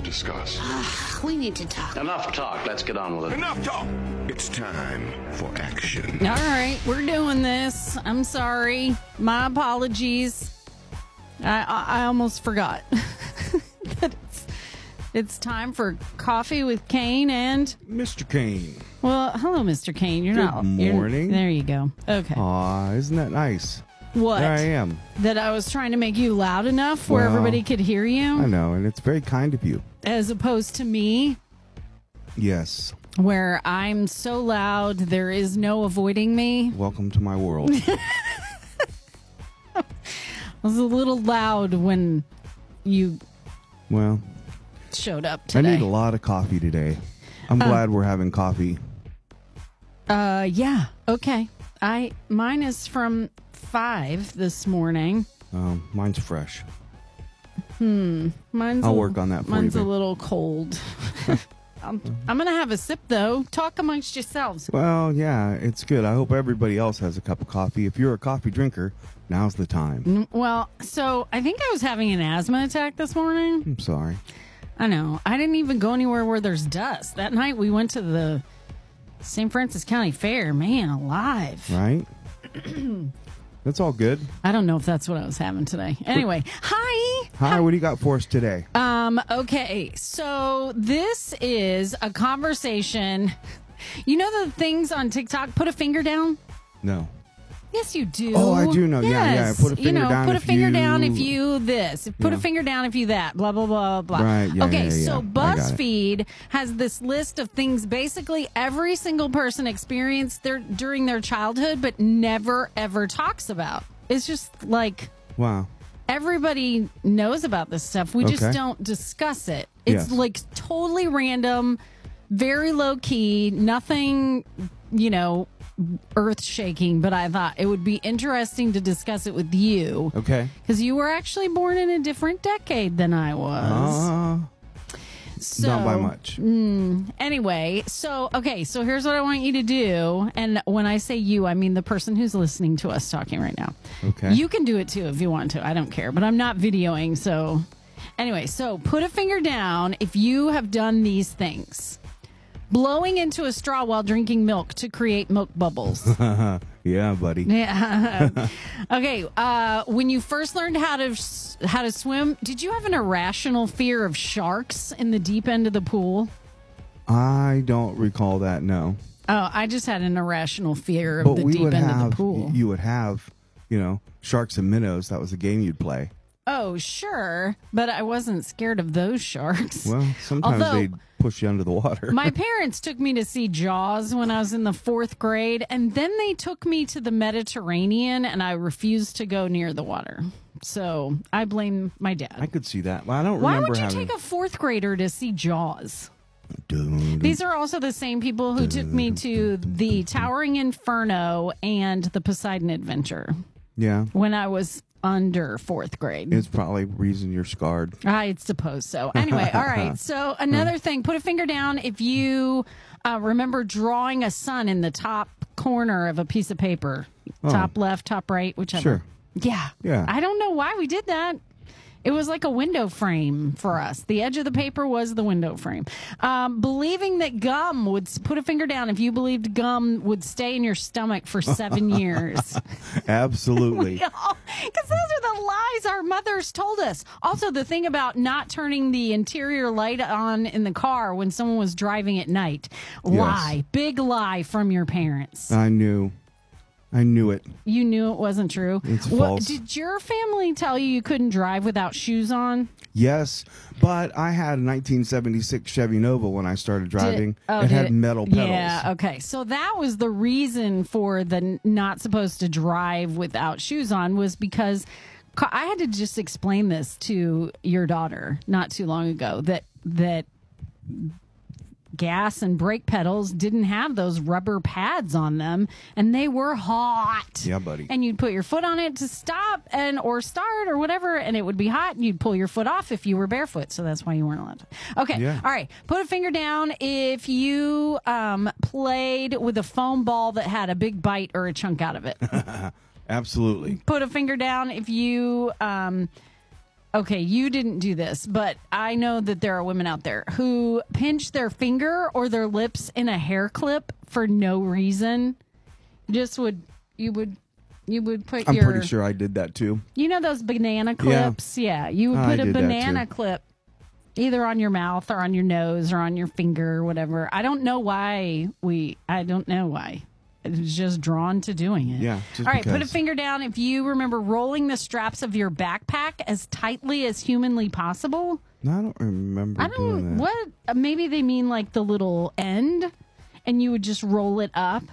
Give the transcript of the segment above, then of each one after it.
discuss. We need to talk. Enough talk. Let's get on with it. Enough talk! It's time for action. All right, we're doing this. I'm sorry. My apologies. I almost forgot that it's time for Coffee with Kane and... Mr. Kane. Well, hello, Mr. Kane. You're Good not... morning. There you go. Okay. Aw, isn't that nice? What? There I am. That I was trying to make you loud enough where Well, everybody could hear you? I know, and it's very kind of you. As opposed to me, Yes. where I'm so loud there is no avoiding me. Welcome to my world. I was a little loud when you Well, showed up I today. need a lot of coffee today. I'm glad we're having coffee. Yeah. Okay. Mine is from 5 this morning. Mine's fresh. Mine's I'll work on that for you, Mine's a babe. little cold. I'm going to have a sip, though. Talk amongst yourselves. Well, yeah, it's good. I hope everybody else has a cup of coffee. If you're a coffee drinker, now's the time. Well, so I think I was having an asthma attack this morning. I'm sorry. I know. I didn't even go anywhere where there's dust. That night we went to the St. Francis County Fair. Man, alive. Right? That's all good. I don't know if that's what I was having today. Anyway, hi. Hi, what do you got for us today? Okay, so this is a conversation. You know the things on TikTok, put a finger down? No. Yes, you do. Oh, I do know. Yeah, Yes. Put a finger down Put a if finger you- down if you this. Put Yeah. a finger down if you that. Blah, blah, blah, blah. Right, yeah, okay, yeah, so I got it. BuzzFeed has this list of things basically every single person experienced during their childhood, but never, ever talks about. It's just like... Wow. Everybody knows about this stuff. We just Okay. don't discuss it. It's Yes. like totally random, very low key, nothing, earth shaking. But I thought it would be interesting to discuss it with you Okay. because you were actually born in a different decade than I was. So, Not by much. Anyway, so here's what I want you to do. And when I say you, I mean the person who's listening to us talking right now. Okay. You can do it too if you want to. I don't care, but I'm not videoing. So anyway, so put a finger down if you have done these things. Blowing into a straw while drinking milk to create milk bubbles. Yeah, buddy. Yeah. Okay. When you first learned how to swim, did you have an irrational fear of sharks in the deep end of the pool? I don't recall that, no. Oh, I just had an irrational fear of But the we deep would end have, of the pool. you would have, sharks and minnows. That was a game you'd play. Oh, sure. But I wasn't scared of those sharks. Well, sometimes Although, they'd push you under the water. my parents took me to see Jaws when I was in the 4th grade, and then they took me to the Mediterranean, and I refused to go near the water. So I blame my dad. I could see that. Well, I don't Why remember would you having... take a 4th grader to see Jaws? Dun, These are also the same people who took me to the Towering Inferno and the Poseidon Adventure yeah. when I was under 4th grade. It's probably reason you're scarred. I suppose so. Anyway, all right. So another thing, put a finger down if you remember drawing a sun in the top corner of a piece of paper. Top left, top right, whichever. Sure. Yeah. Yeah. I don't know why we did that. It was like a window frame for us. The edge of the paper was the window frame. Believing that gum would, put a finger down if you believed gum would stay in your stomach for 7 years. Absolutely. Because those are the lies our mothers told us. Also, the thing about not turning the interior light on in the car when someone was driving at night. Lie. Big lie from your parents. I knew it. You knew it wasn't true. It's false. Did your family tell you couldn't drive without shoes on? Yes, but I had a 1976 Chevy Nova when I started driving. It had metal pedals. Yeah, okay. So that was the reason for the not supposed to drive without shoes on, was because I had to just explain this to your daughter not too long ago, that gas and brake pedals didn't have those rubber pads on them, and they were hot. Yeah, buddy. And you'd put your foot on it to stop or start or whatever, and it would be hot, and you'd pull your foot off if you were barefoot. So that's why you weren't allowed to. Okay. Yeah. All right. Put a finger down if you played with a foam ball that had a big bite or a chunk out of it. Absolutely. Put a finger down if you Okay, you didn't do this, but I know that there are women out there who pinch their finger or their lips in a hair clip for no reason. You would put I'm pretty sure I did that too. You know those banana clips? Yeah, you would put a banana clip either on your mouth or on your nose or on your finger or whatever. I don't know why. It was just drawn to doing it. Yeah. All right, put a finger down if you remember rolling the straps of your backpack as tightly as humanly possible. No, I don't remember doing that. What? Maybe they mean like the little end, and you would just roll it up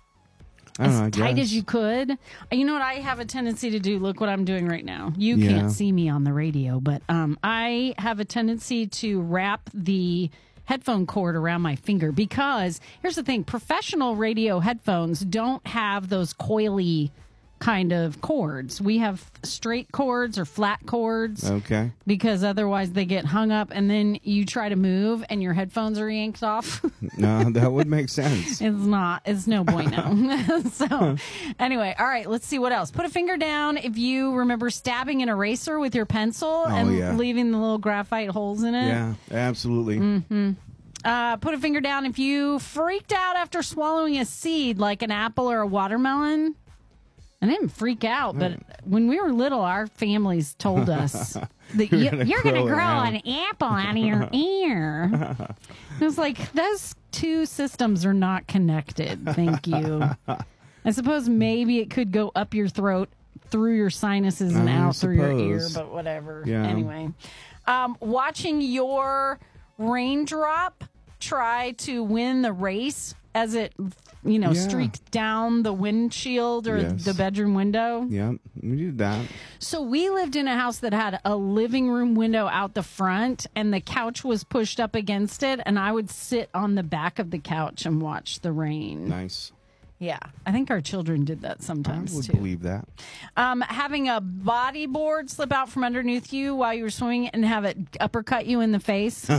as tight as you could. You know what I have a tendency to do? Look what I'm doing right now. You can't see me on the radio, but I have a tendency to wrap the headphone cord around my finger because here's the thing, professional radio headphones don't have those coily kind of cords. We have straight cords or flat cords. Okay. Because otherwise they get hung up and then you try to move and your headphones are yanked off. No, that would make sense. It's no bueno. So anyway, all right, let's see what else. Put a finger down if you remember stabbing an eraser with your pencil and leaving the little graphite holes in it. Yeah, absolutely. Mm-hmm. Put a finger down if you freaked out after swallowing a seed like an apple or a watermelon. I didn't freak out, but when we were little, our families told us that you're going to grow an apple out of your ear. It was like, those two systems are not connected. Thank you. I suppose maybe it could go up your throat, through your sinuses, and out through your ear, but whatever. Yeah. Anyway, watching your raindrop try to win the race as it streaked down the windshield or the bedroom window. Yeah, we did that. So we lived in a house that had a living room window out the front, and the couch was pushed up against it, and I would sit on the back of the couch and watch the rain. Nice. Yeah, I think our children did that sometimes, too. I would believe that. Having a bodyboard slip out from underneath you while you were swimming and have it uppercut you in the face.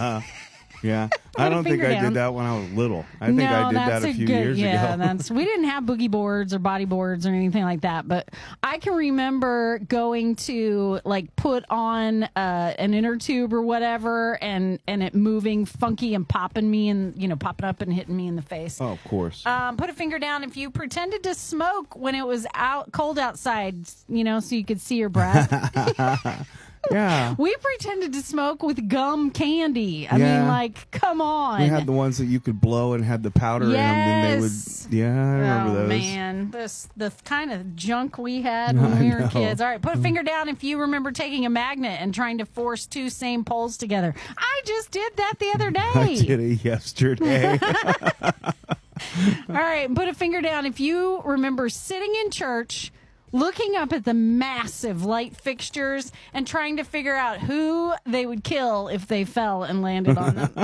Yeah, I don't think I did that when I was little. I think I did that a few years ago. We didn't have boogie boards or body boards or anything like that, but I can remember going to like put on an inner tube or whatever, and it moving funky and popping me and popping up and hitting me in the face. Oh, of course. Put a finger down if you pretended to smoke when it was cold outside, so you could see your breath. Yeah. We pretended to smoke with gum candy. I mean, like, come on. We had the ones that you could blow and had the powder in them. And they would, I remember those. Oh, man. The kind of junk we had when we were kids. All right, put a finger down if you remember taking a magnet and trying to force two same poles together. I just did that the other day. I did it yesterday. All right, put a finger down if you remember sitting in church, looking up at the massive light fixtures and trying to figure out who they would kill if they fell and landed on them.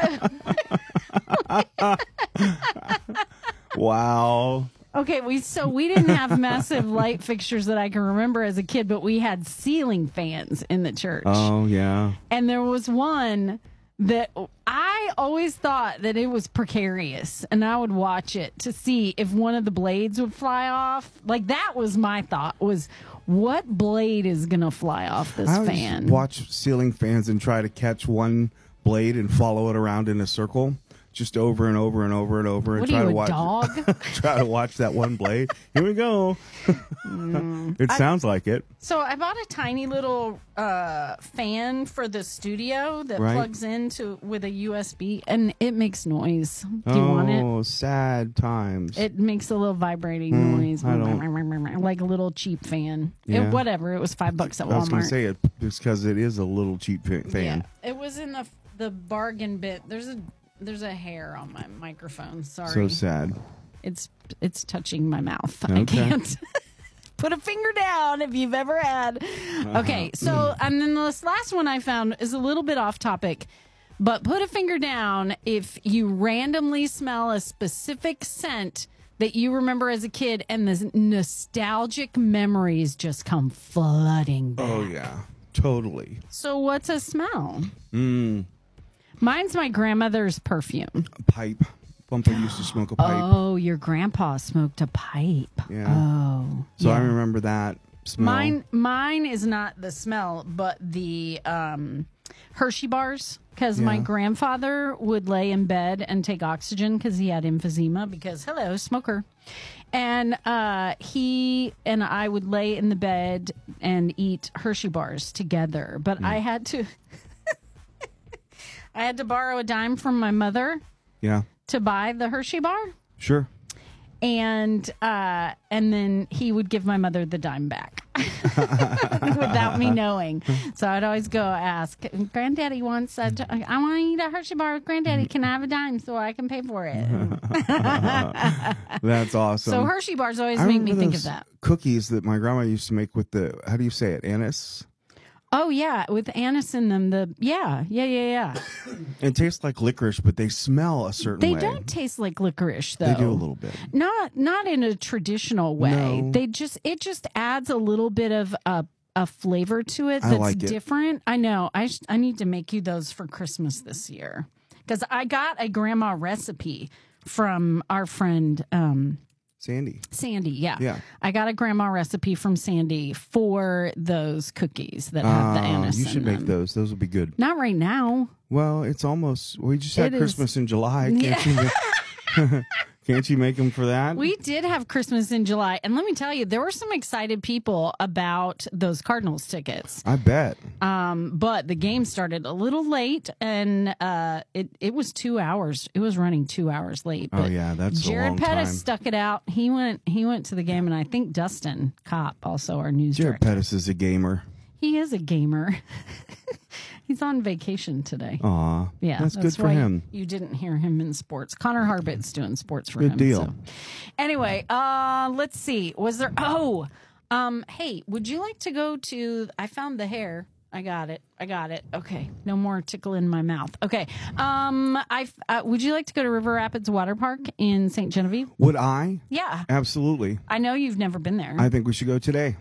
Wow. Okay, we didn't have massive light fixtures that I can remember as a kid, but we had ceiling fans in the church. Oh, yeah. And there was one that I always thought that it was precarious, and I would watch it to see if one of the blades would fly off. Like, that was my thought, was what blade is going to fly off this fan? I watch ceiling fans and try to catch one blade and follow it around in a circle. Just over and over and over and over. What and are you, to watch dog? Try to watch that one blade. Here we go. It sounds like it. So I bought a tiny little fan for the studio that plugs into with a USB, and it makes noise. Do you want it? Oh, sad times. It makes a little vibrating noise, like a little cheap fan. Yeah. Whatever. It was $5 at Walmart. I was going to say it because it is a little cheap fan. Yeah, it was in the bargain bit. There's a hair on my microphone. Sorry. So sad. It's touching my mouth. Okay. I can't. Put a finger down if you've ever had. Okay, so and then this last one I found is a little bit off topic, but put a finger down if you randomly smell a specific scent that you remember as a kid and the nostalgic memories just come flooding back. Oh, yeah. Totally. So what's a smell? Mine's my grandmother's perfume. Pipe. Bumper used to smoke a pipe. Oh, your grandpa smoked a pipe. Yeah. Oh. So I remember that. smell. Mine is not the smell, but the Hershey bars. Because my grandfather would lay in bed and take oxygen because he had emphysema. Because hello, smoker, and he and I would lay in the bed and eat Hershey bars together. But I had to, I had to borrow a dime from my mother. Yeah. To buy the Hershey bar. Sure. And then he would give my mother the dime back without me knowing. So I'd always go ask, Granddaddy wants I want to eat a Hershey bar with Granddaddy. Can I have a dime so I can pay for it? That's awesome. So Hershey bars always I make me remember think those of that. cookies that my grandma used to make with the, how do you say it, anise? Oh, yeah, with anise in them. Yeah. It tastes like licorice, but they smell a certain They way. don't taste like licorice, though. They do a little bit. Not in a traditional way. No. It just adds a little bit of a flavor to it that's like it. different. I know. I need to make you those for Christmas this year because I got a grandma recipe from our friend Sandy. Yeah. I got a grandma recipe from Sandy for those cookies that have the anise. You should in make them. those. Those would be good. Not right now. Well, it's almost. We just had It Christmas is. in July. Can't you make them for that? We did have Christmas in July, and let me tell you, there were some excited people about those Cardinals tickets. I bet. But the game started a little late, and it was 2 hours. It was running 2 hours late. Oh But yeah, that's a Jared long Pettis time. stuck it out. He went to the game, and I think Dustin Kopp, also our news Jared director. Pettis is a gamer. He is a gamer. He's on vacation today. Aw, Yeah, that's good for why him. You didn't hear him in sports. Connor Harbit's doing sports for Good him. deal. So. Anyway, let's see. Was there? Hey, would you like to go to? I found the hair. I got it. Okay, no more tickle in my mouth. Okay. Would you like to go to River Rapids Water Park in St. Genevieve? Would I? Yeah. Absolutely. I know you've never been there. I think we should go today.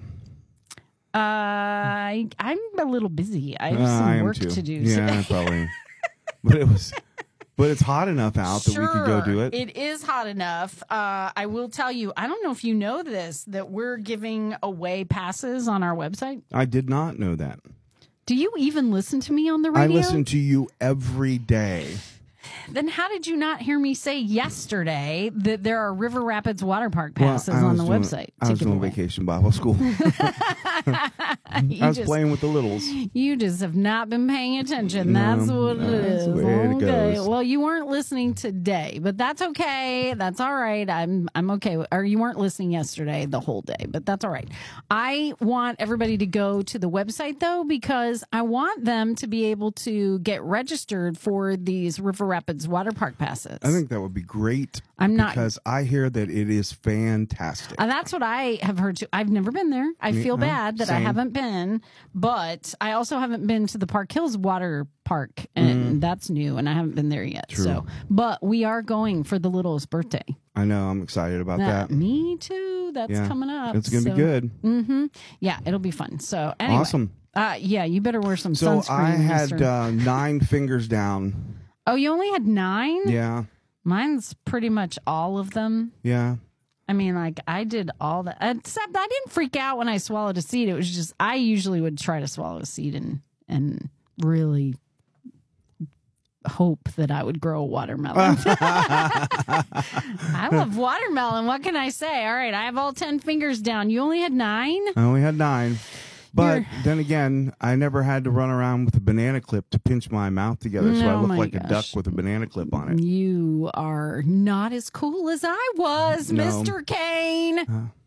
I'm a little busy. I have I some am work too. to do. Yeah, today. probably. But it's hot enough out that we could go do it. It is hot enough. I will tell you, I don't know if you know this, that we're giving away passes on our website. I did not know that. Do you even listen to me on the radio? I listen to you every day. Then how did you not hear me say yesterday that there are River Rapids Water Park passes on the website? I was doing vacation Bible school. I was playing with the littles. You just have not been paying attention. That's what it that's is. the way it Okay. goes. Well, you weren't listening today, but that's okay. That's all right. I'm okay. Or you weren't listening yesterday the whole day, but that's all right. I want everybody to go to the website though, because I want them to be able to get registered for these River Rapids Water Park passes. I think that would be great. I'm not- because I hear that it is fantastic. That's what I have heard too. I've never been there. I feel bad that I same. haven't been, but I also haven't been to the Park Hills Water Park, and that's new, and I haven't been there yet. True. So, but we are going for the littlest birthday. I know. I'm excited about that. Me too. That's Yeah. coming up. It's going to be good. Yeah, it'll be fun. So anyway, Awesome. Yeah, you better wear some So sunscreen. I had Mr. 9 fingers down. Oh, you only had 9? Yeah. Mine's pretty much all of them. Yeah. I mean, like, I did all that. Except I didn't freak out when I swallowed a seed. It was just, I usually would try to swallow a seed and really hope that I would grow a watermelon. I love watermelon. What can I say? All right, I have all 10 fingers down. You only had 9? I only had 9. But then again, I never had to run around with a banana clip to pinch my mouth together, so I Oh look my like a duck gosh. with a banana clip on it. You are not as cool as I was, No. Mr. Kane.